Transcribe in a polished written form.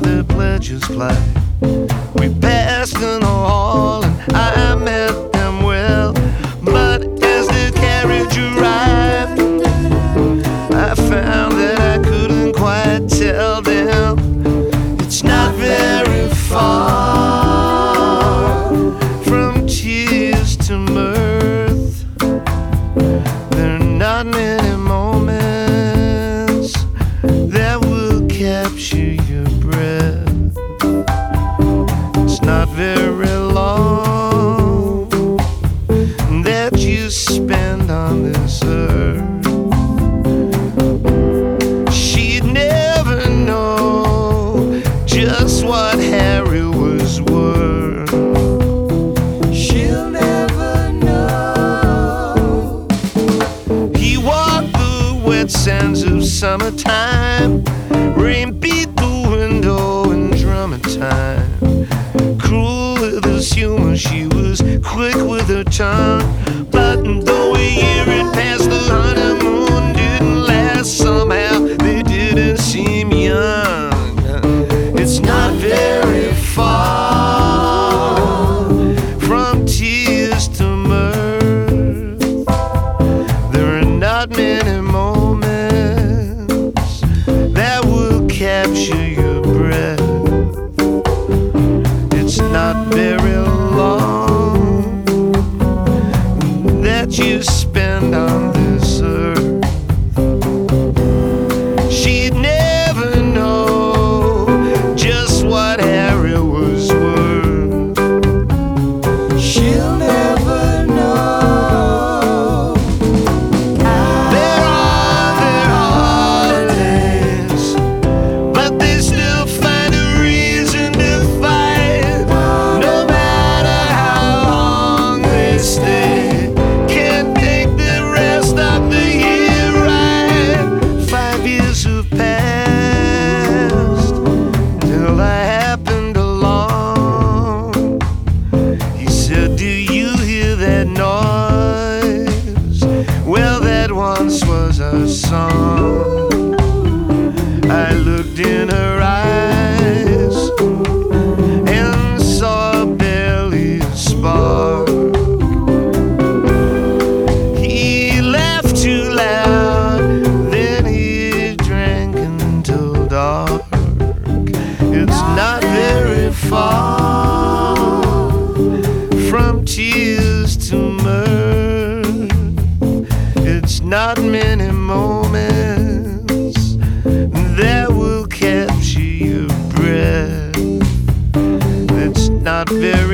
the pledges play. We passed in the hall and I met them well, but as the carriage arrived, I found that I couldn't quite tell them. It's not very far from tears to mirth. There are not many moments that will capture your breath. It's not very long that you spend on this earth. She'd never know just what Harry was worth. She'll never know. He walked the wet sands of summertime. Rain beat the window in drummer time. Cruel with his humor, she was quick with her tongue. But though a year had passed, the honeymoon didn't last. Somehow they didn't seem young. It's not very far from tears to mirth. There are not many moments that will capture your breath. It's not very long that you spend on this earth. She'd never know just what Harry was worth. She'll never know. They're on their holidays, but they still find a reason to fight. No matter how long they stay, can't take the rest of the year right. 5 years have passed till I happened along. He said, do you hear that noise? Well, that once was a song. I looked in her eyes and saw a belly spark. He laughed too loud, then he drank until dark. It's not very far from tears to mirth. It's not many moments that will capture your breath. It's not very